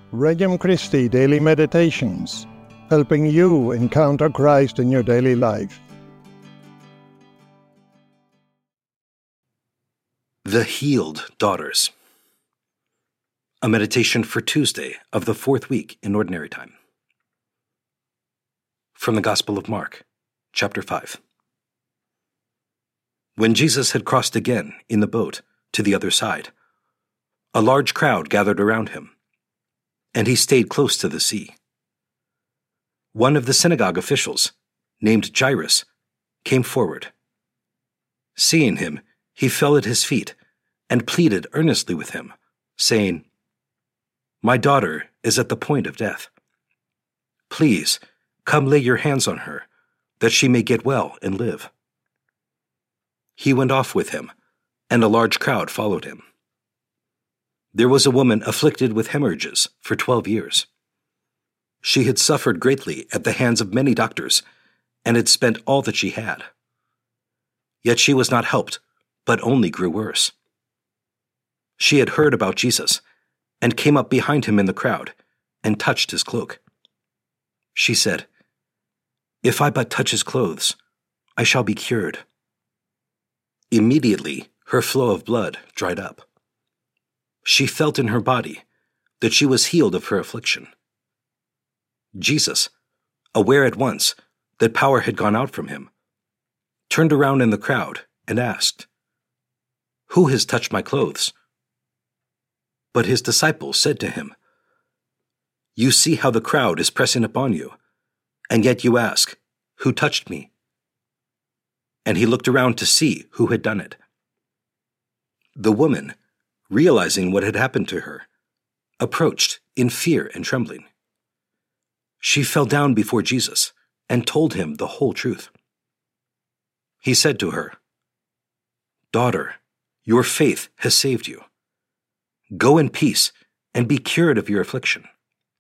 Regnum Christi Daily Meditations, helping you encounter Christ in your daily life. The Healed Daughters. A meditation for Tuesday of the fourth week in Ordinary Time. From the Gospel of Mark, chapter 5. When Jesus had crossed again in the boat to the other side, a large crowd gathered around him, and he stayed close to the sea. One of the synagogue officials, named Jairus, came forward. Seeing him, he fell at his feet and pleaded earnestly with him, saying, "My daughter is at the point of death. Please, come lay your hands on her, that she may get well and live." He went off with him, and a large crowd followed him. There was a woman afflicted with hemorrhages for 12 years. She had suffered greatly at the hands of many doctors and had spent all that she had. Yet she was not helped, but only grew worse. She had heard about Jesus and came up behind him in the crowd and touched his cloak. She said, "If I but touch his clothes, I shall be cured." Immediately, her flow of blood dried up. She felt in her body that she was healed of her affliction. Jesus, aware at once that power had gone out from him, turned around in the crowd and asked, "Who has touched my clothes?" But his disciples said to him, "You see how the crowd is pressing upon you, and yet you ask, 'Who touched me?'" And he looked around to see who had done it. The woman, realizing what had happened to her, approached in fear and trembling. She fell down before Jesus and told him the whole truth. He said to her, "Daughter, your faith has saved you. Go in peace and be cured of your affliction."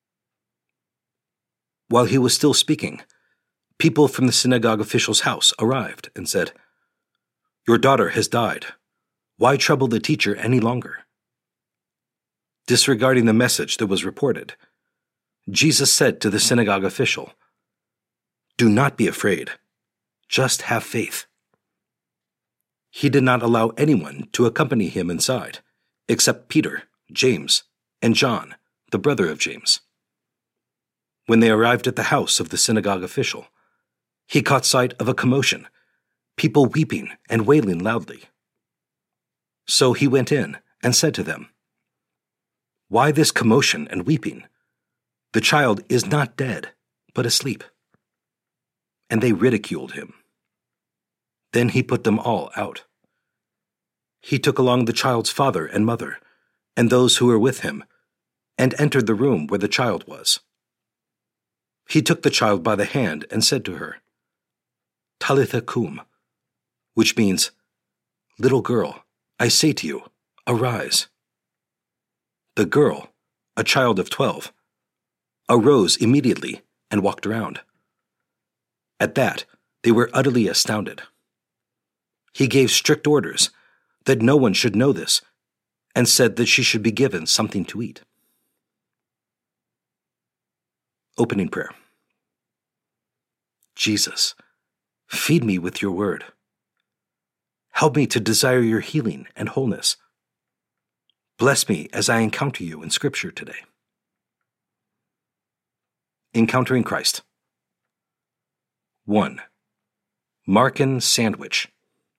While he was still speaking, people from the synagogue official's house arrived and said, "Your daughter has died. Why trouble the teacher any longer?" Disregarding the message that was reported, Jesus said to the synagogue official, "Do not be afraid. Just have faith." He did not allow anyone to accompany him inside, except Peter, James, and John, the brother of James. When they arrived at the house of the synagogue official, he caught sight of a commotion, people weeping and wailing loudly. So he went in and said to them, "Why this commotion and weeping? The child is not dead, but asleep." And they ridiculed him. Then he put them all out. He took along the child's father and mother, and those who were with him, and entered the room where the child was. He took the child by the hand and said to her, "Talitha cum," which means, "Little girl, I say to you, arise." The girl, a child of 12, arose immediately and walked around. At that, they were utterly astounded. He gave strict orders that no one should know this, and said that she should be given something to eat. Opening prayer. Jesus, feed me with your word. Help me to desire your healing and wholeness. Bless me as I encounter you in Scripture today. Encountering Christ. 1. Markan sandwich.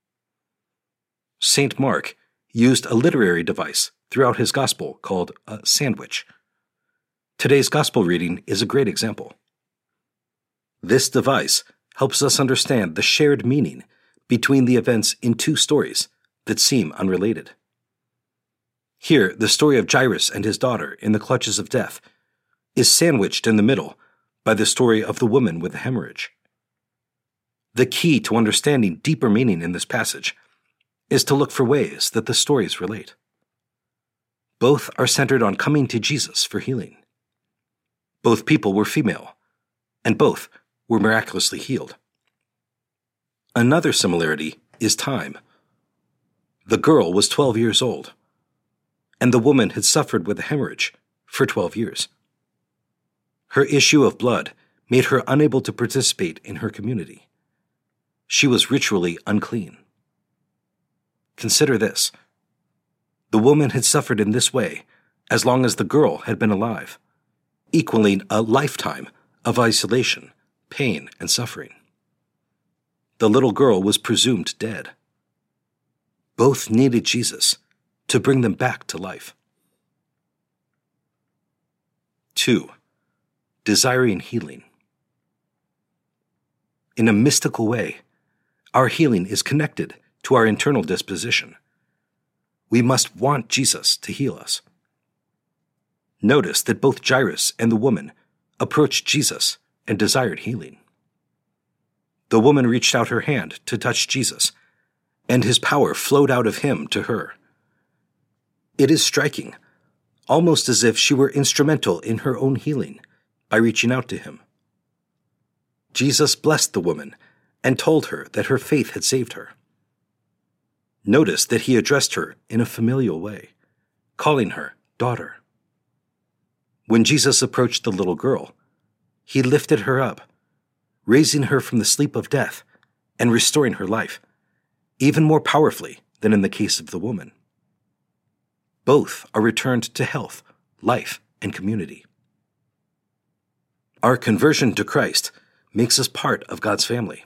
St. Mark used a literary device throughout his gospel called a sandwich. Today's gospel reading is a great example. This device helps us understand the shared meaning between the events in two stories that seem unrelated. Here, the story of Jairus and his daughter in the clutches of death is sandwiched in the middle by the story of the woman with the hemorrhage. The key to understanding deeper meaning in this passage is to look for ways that the stories relate. Both are centered on coming to Jesus for healing. Both people were female, and both were miraculously healed. Another similarity is time. The girl was 12 years old, and the woman had suffered with a hemorrhage for 12 years. Her issue of blood made her unable to participate in her community. She was ritually unclean. Consider this. The woman had suffered in this way as long as the girl had been alive, equaling a lifetime of isolation, pain, and suffering. The little girl was presumed dead. Both needed Jesus to bring them back to life. 2. Desiring healing. In a mystical way, our healing is connected to our internal disposition. We must want Jesus to heal us. Notice that both Jairus and the woman approached Jesus and desired healing. The woman reached out her hand to touch Jesus, and his power flowed out of him to her. It is striking, almost as if she were instrumental in her own healing by reaching out to him. Jesus blessed the woman and told her that her faith had saved her. Notice that he addressed her in a familial way, calling her daughter. When Jesus approached the little girl, he lifted her up, raising her from the sleep of death and restoring her life, even more powerfully than in the case of the woman. Both are returned to health, life, and community. Our conversion to Christ makes us part of God's family.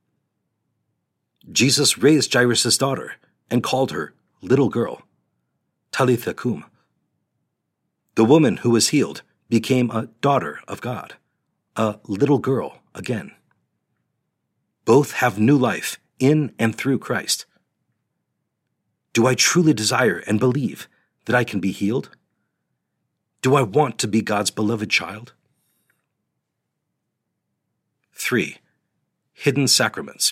Jesus raised Jairus' daughter and called her little girl, Talitha cum. The woman who was healed became a daughter of God, a little girl again. Both have new life in and through Christ. Do I truly desire and believe that I can be healed? Do I want to be God's beloved child? 3. Hidden sacraments.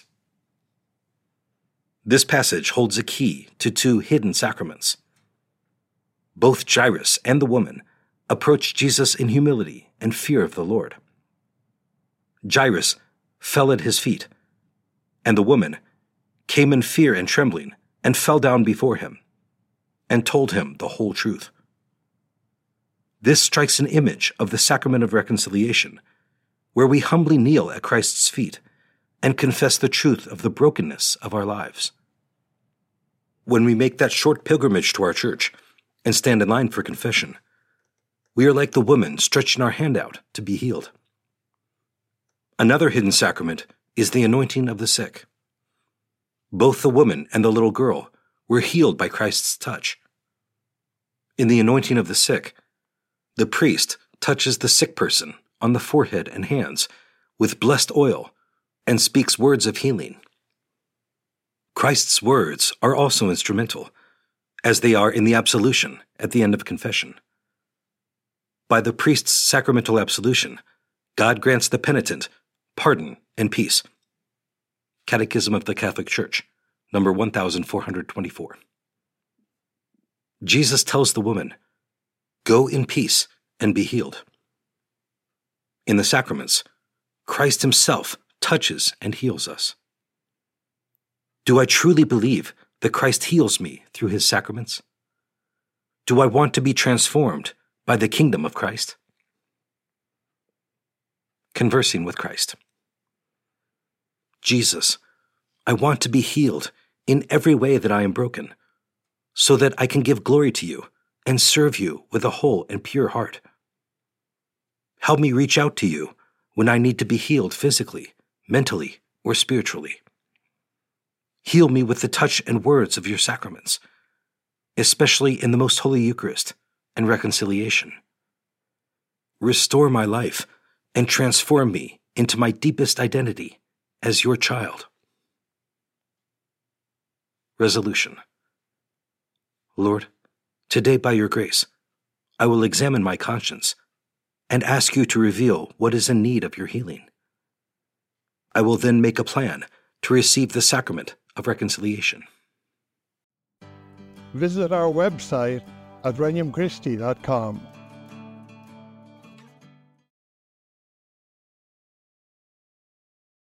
This passage holds a key to 2 hidden sacraments. Both Jairus and the woman approached Jesus in humility and fear of the Lord. Jairus fell at his feet, and the woman came in fear and trembling and fell down before him and told him the whole truth. This strikes an image of the sacrament of reconciliation, where we humbly kneel at Christ's feet and confess the truth of the brokenness of our lives. When we make that short pilgrimage to our church and stand in line for confession, we are like the woman stretching our hand out to be healed. Another hidden sacrament is the anointing of the sick. Both the woman and the little girl were healed by Christ's touch. In the anointing of the sick, the priest touches the sick person on the forehead and hands with blessed oil and speaks words of healing. Christ's words are also instrumental, as they are in the absolution at the end of confession. By the priest's sacramental absolution, God grants the penitent pardon and peace. Catechism of the Catholic Church, number 1424. Jesus tells the woman, "Go in peace and be healed." In the sacraments, Christ himself touches and heals us. Do I truly believe that Christ heals me through his sacraments? Do I want to be transformed by the kingdom of Christ? Conversing with Christ. Jesus, I want to be healed in every way that I am broken, so that I can give glory to you and serve you with a whole and pure heart. Help me reach out to you when I need to be healed physically, mentally, or spiritually. Heal me with the touch and words of your sacraments, especially in the Most Holy Eucharist and reconciliation. Restore my life and transform me into my deepest identity as your child. Resolution. Lord, today by your grace, I will examine my conscience and ask you to reveal what is in need of your healing. I will then make a plan to receive the sacrament of reconciliation. Visit our website at regnumchristi.com